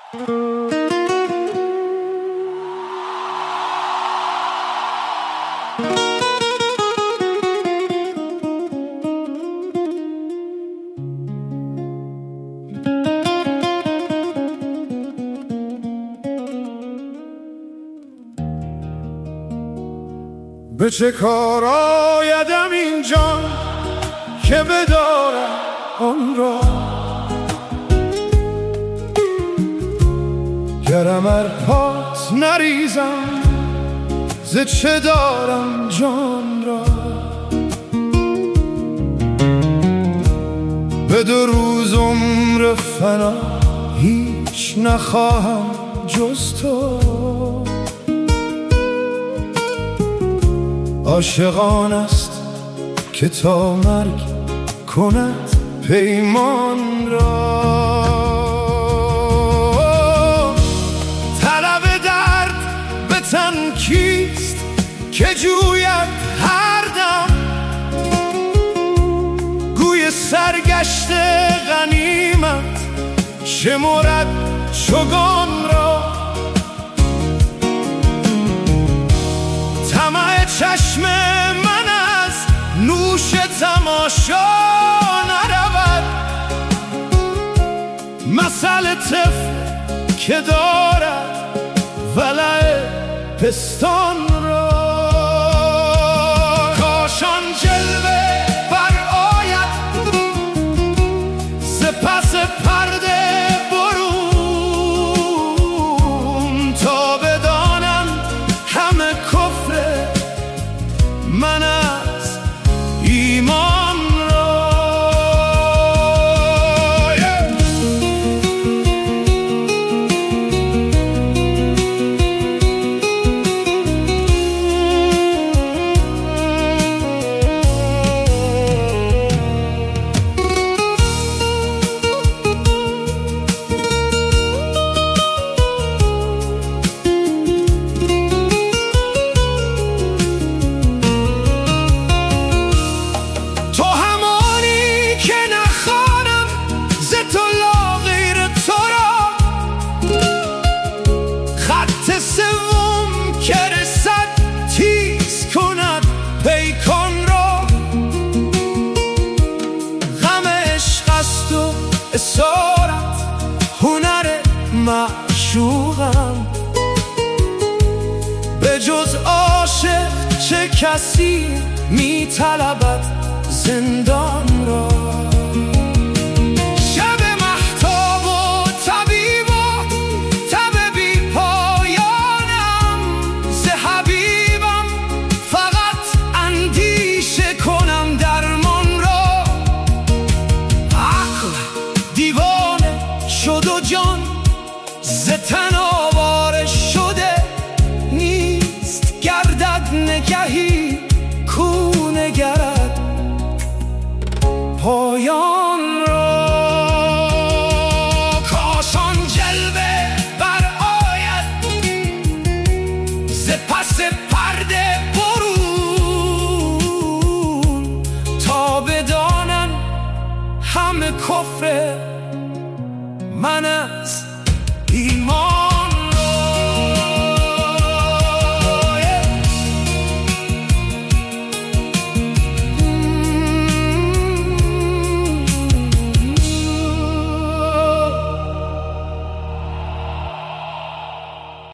به چه کار آیدم این جان که بدارم آن را، گرم ارپات نریزم ز چه دارم جان را. به 2 روز عمر فنا هیچ نخواهم جز تو. عاشقان است که تا مرگ کند پیمان را. طلب درد به تن کیست که جوید هر دم، گوی سرگشت غنیمت شمرد چوگان را. طمع چشم من از نوش تماشا نرود، مثل طفل که دارد ولع پستان را. کاش آن جلوه برآید ز پس پرده برون، تا بدانند همه کفر من از ایمان را. اسارت هنر معشوقم، به جز عاشق چه کسی می طلبد زندان را. شب مهتاب و طبیب و تب بی پایانم، ز حبیبم فقط اندیشه کنم درمان را. دیوانه شد و جان ز تن آواره شده، نیست گردد نگهی کو نگرد پایان را. کاش آن جلوه برآید ز پس پرده برون، تا بدانن همه کفر من